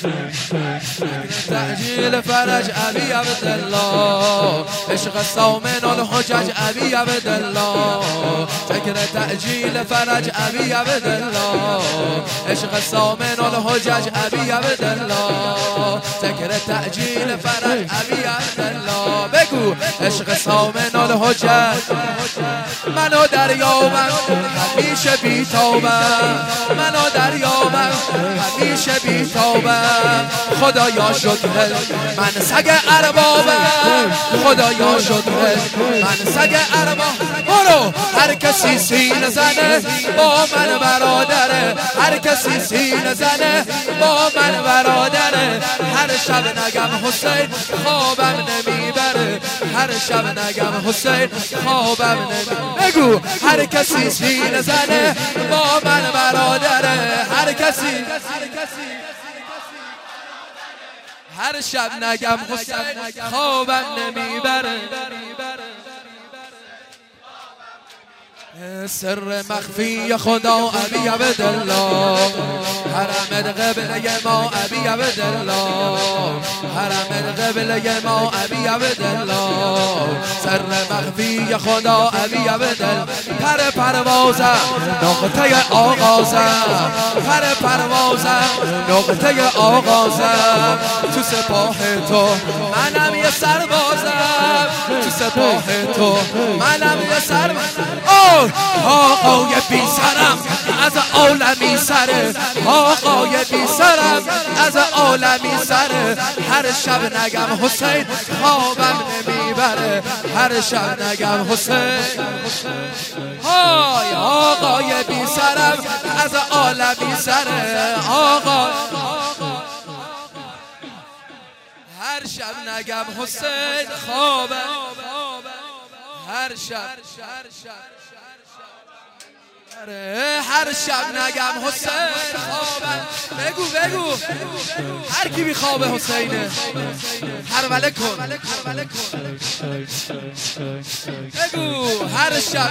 تعجیل فرج ابی عبدالله، عشق سامن الحجج ابی عبدالله. ذکر تعجیل فرج ابی عبدالله، عشق سامن الحجج ابی عبدالله. ذکر تعجیل فرج ابی عبدالله. بگو عشق سامن الحجج. منو دریابم همیشه بیتابم، منو دریابم همیشه بیتابم. خدایا شکر من سگ اربابم، خدایا شکر من سگ اربابم. برو هر کسی سینه زنه با من برادره، هر کسی سینه زنه با من برادره. هر شب نگم حسین خوابم نمیبره، هر شب نگم حسین خوابم نمیبره. بگو هر کسی سینه زنه با من برادره، هر کسی هر شب نگم حسین خوابم نمیبره. سر مخفی خدا ابی عبدالله، حرم قبله ما ابی عبدالله، حرم قبله ما ابی عبدالله. سر مخفی خدا ابی عبدالله. پر پروازم نقطه آغازم، پر پروازم نقطه آغازم. تو سپاه تو منم یه سربازم، تو سپاه تو منم یه سربازم. آقای بی سرم از عالمی سره، آقای بی سرم از عالمی سره. هر شب نگم حسین خوابم نمیبره، هر شب نگم حسین. های آقای بی سرم از عالمی سره، آقا. هر شب نگم حسین خوابم، هر شب هر شب نگم حسین خوابم. بگو بگو هر کی بی خواب حسینه هروله کن، بگو هر شب.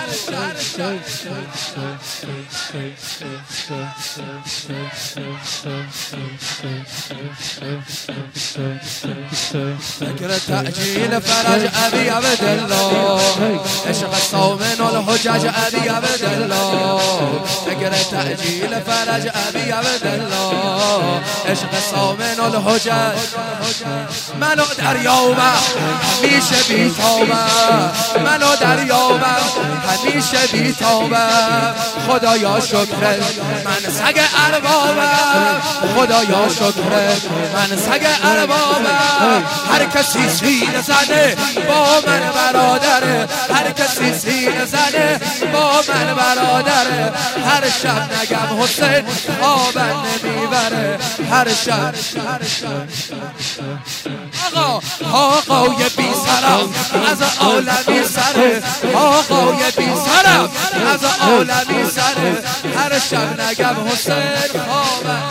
ذکر تعجیل فرج ابی عبدالله، عشق سامن الحجج ابی عبدالله. ذکر تعجیل فرج ابی عبدالله، عشق سامن الحجج. منو دریابم همیشه بیتابم، منو دریابم همیشه بیتابم. خدایا شکر من سگ اربابم، خدایا شکر من سگ اربابم. هر کسی سینه زنه با من برادره، هر کسی سینه زنه با من برادره. هر شب نگم حسین خوابم نمیبره، هر شب. آقا آقای بی سرم از عالمی سره، آقای بی سرم از عالمی سره. هر شب نگم حسین خوابم.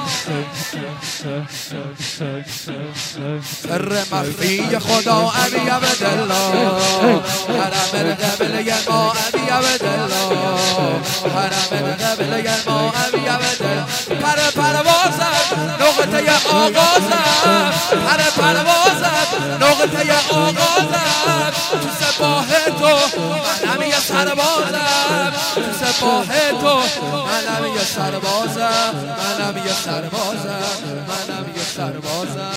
سر مخفی خدا ابی عبدالله، حرم قبله ما ابی عبدالله، حرم قبله ما ابی عبدالله. پر پروازم نقطه آغازم، پر پروازم نقطه آغازم. تو سپاه تو منم یه سربازم، تو سپاه تو منم یه سربازم، منم یه سربازم، منم یه سربازم.